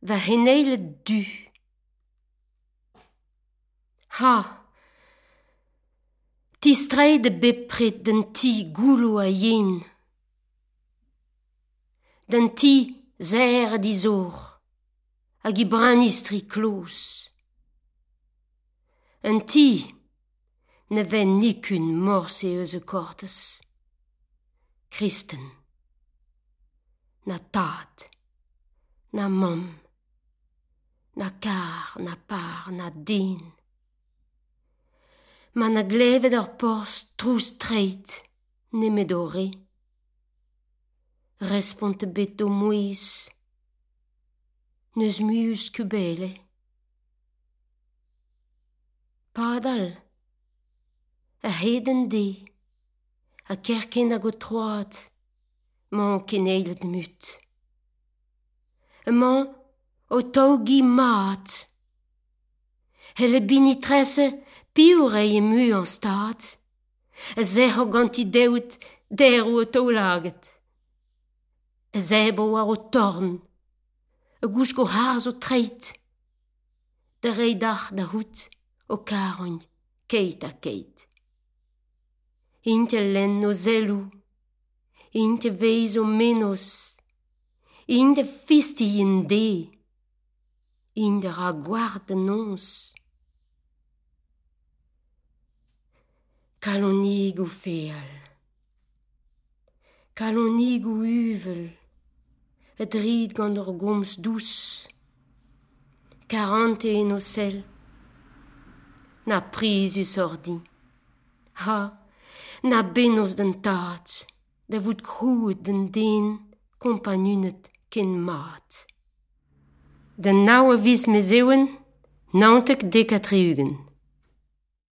va henele du. Ha, ti streide bepret den ti goulo a yen. Den ti zer a dizor, hag I branistri klos. Un ti ne ven nikun morse eus kortes. Kristen, na tad, na mam, na kar, na par, na den. Ma na glevet ur post trou streit, nemet o re. Respont bet o mouiz, neus mius kubele. Padal, a heden de, a kerken a go troad, man keneilet mut. Man o taugi mat. Hele bini tresse piure e mu an stad. Zeh o ganti deut der o taulaget. Zebo war o torn. A gousk o harz o treit. Da reidach da hout o karoin, keit a keit. Inte len o zelou. Inte veiz o menos. Inte fisti in de. Inte ra gwart an ons. Kalonig o feal. Kalonig o uvel. Et rid gant ur gomz dous. 41 o sel. Na prizus ordi. Ha, na benos den tad. Da vout krouet den den kompanunet ken mat. Den naue vis me zewen, nantek dekatri-ugent.